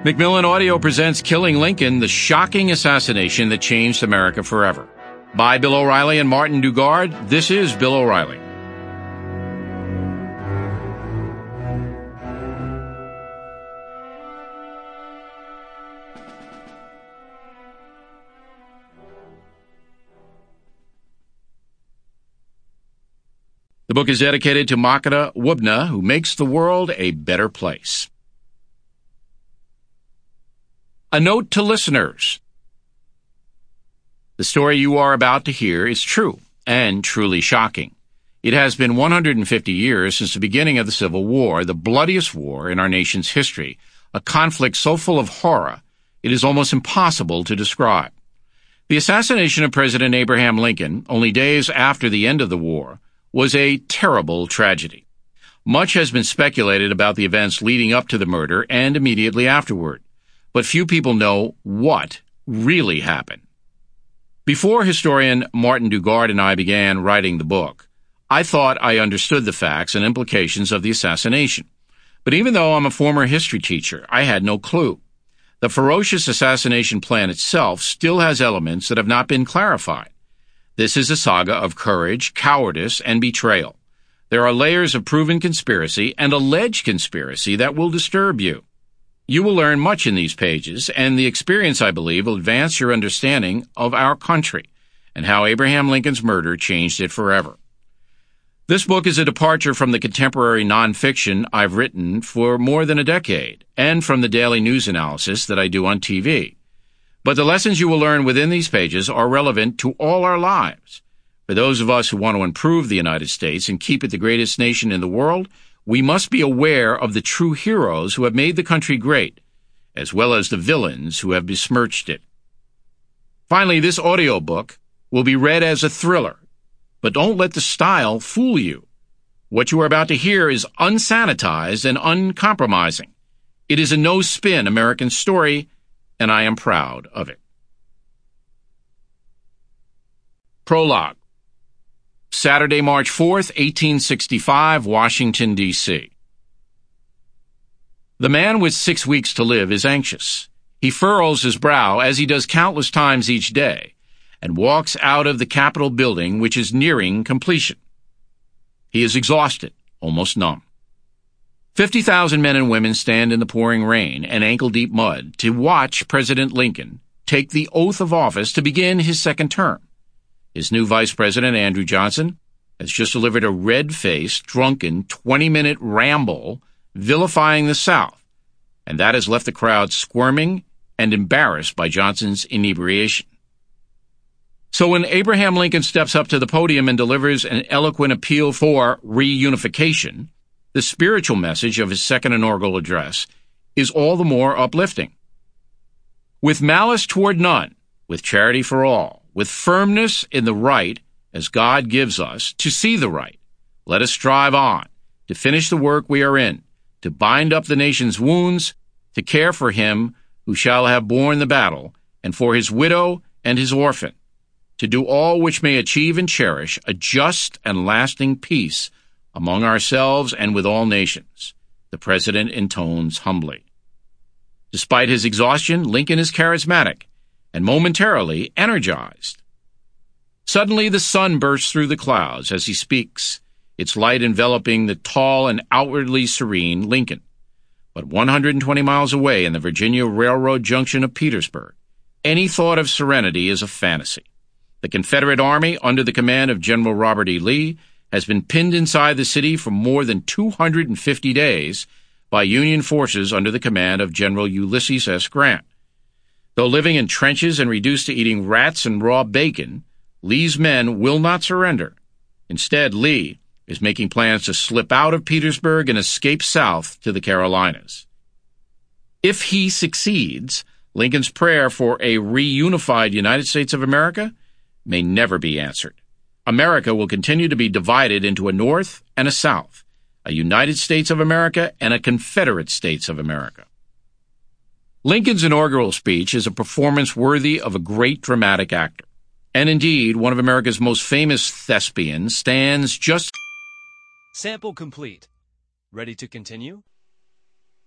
Macmillan Audio presents Killing Lincoln, the shocking assassination that changed America forever. By Bill O'Reilly and Martin Dugard, this is Bill O'Reilly. The book is dedicated to Makeda Wubna, who makes the world a better place. A note to listeners. The story you are about to hear is true and truly shocking. It has been 150 years since the beginning of the Civil War, the bloodiest war in our nation's history, a conflict so full of horror it is almost impossible to describe. The assassination of President Abraham Lincoln, only days after the end of the war, was a terrible tragedy. Much has been speculated about the events leading up to the murder and immediately afterward, but few people know what really happened. Before historian Martin Dugard and I began writing the book, I thought I understood the facts and implications of the assassination. But even though I'm a former history teacher, I had no clue. The ferocious assassination plan itself still has elements that have not been clarified. This is a saga of courage, cowardice, and betrayal. There are layers of proven conspiracy and alleged conspiracy that will disturb you. You will learn much in these pages, and the experience, I believe, will advance your understanding of our country and how Abraham Lincoln's murder changed it forever. This book is a departure from the contemporary nonfiction I've written for more than a decade, and from the daily news analysis that I do on TV. But the lessons you will learn within these pages are relevant to all our lives. For those of us who want to improve the United States and keep it the greatest nation in the world, we must be aware of the true heroes who have made the country great, as well as the villains who have besmirched it. Finally, this audiobook will be read as a thriller, but don't let the style fool you. What you are about to hear is unsanitized and uncompromising. It is a no-spin American story, and I am proud of it. Prologue. Saturday, March 4th, 1865, Washington, D.C. The man with 6 weeks to live is anxious. He furrows his brow, as he does countless times each day, and walks out of the Capitol building, which is nearing completion. He is exhausted, almost numb. 50,000 men and women stand in the pouring rain and ankle-deep mud to watch President Lincoln take the oath of office to begin his second term. His new Vice President, Andrew Johnson, has just delivered a red-faced, drunken, 20-minute ramble vilifying the South, and that has left the crowd squirming and embarrassed by Johnson's inebriation. So when Abraham Lincoln steps up to the podium and delivers an eloquent appeal for reunification, the spiritual message of his second inaugural address is all the more uplifting. With malice toward none, with charity for all, with firmness in the right as God gives us to see the right, let us strive on to finish the work we are in, to bind up the nation's wounds, to care for him who shall have borne the battle, and for his widow and his orphan, to do all which may achieve and cherish a just and lasting peace among ourselves and with all nations, the President intones humbly. Despite his exhaustion, Lincoln is charismatic and momentarily energized. Suddenly the sun bursts through the clouds as he speaks, its light enveloping the tall and outwardly serene Lincoln. But 120 miles away in the Virginia Railroad junction of Petersburg, any thought of serenity is a fantasy. The Confederate Army, under the command of General Robert E. Lee, has been pinned inside the city for more than 250 days by Union forces under the command of General Ulysses S. Grant. Though living in trenches and reduced to eating rats and raw bacon, Lee's men will not surrender. Instead, Lee is making plans to slip out of Petersburg and escape south to the Carolinas. If he succeeds, Lincoln's prayer for a reunified United States of America may never be answered. America will continue to be divided into a North and a South, a United States of America and a Confederate States of America. Lincoln's inaugural speech is a performance worthy of a great dramatic actor. And indeed, one of America's most famous thespians stands just... Sample complete. Ready to continue?